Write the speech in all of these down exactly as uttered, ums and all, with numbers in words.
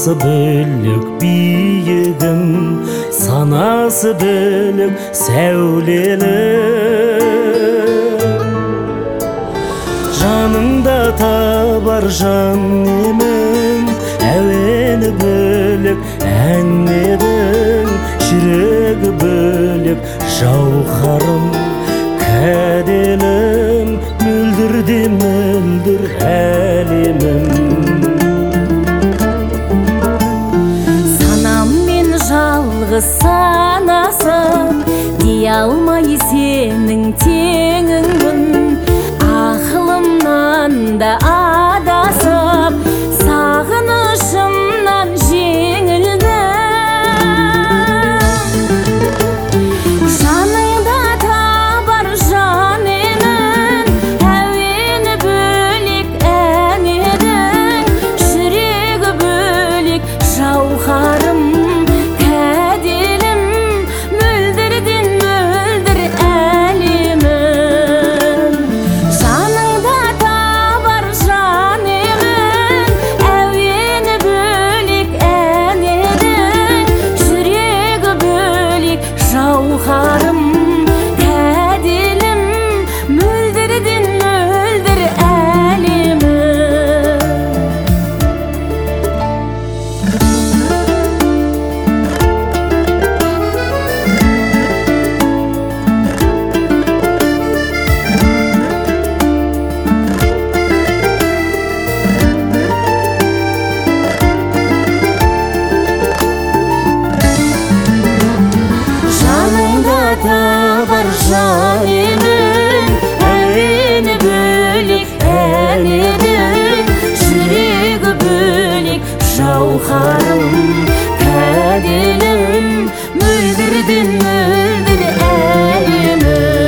Асы бөлік биігім, санасы бөлік сәулелі. Жаныңда табар жан емін, әуені бөлік ән едің. Жүрегі бөлік жауһарым, кәделім, мөлдірде мөлдір әлемім. Санаммен жалғыз санасып, дей алмай сенің теңіңмін. Ақылымнан да адасып, сағынышымнан жеңілдім. Жаныңда табар жан емін, әуені бөлек ән едің. Жүрегі бөлек жауһарым, кәделім, мөлдірден мөлдір әлемім. Жаныңда табар жан емін, әуені бөлек ән едің. Жүрегі бөлек жауһарым, кәделім, мөлдірден мөлдір әлемім. Жаныңда табар жан емін, әуені бөлек ән едің. Жүрегі бөлек жауһарым, кәделім, мөлдірден мөлдір әлемім.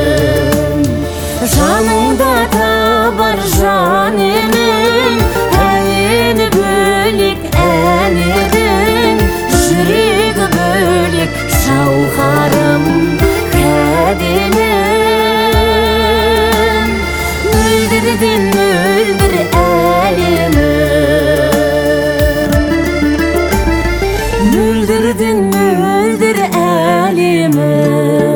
Жаныңда табар жан емін, әуені бөлек ән едің. Жүрегі бөлек жауһарым, кәделім, мөлдірден мөлдір әлемім. Мөлдірден мөлдір әлемім.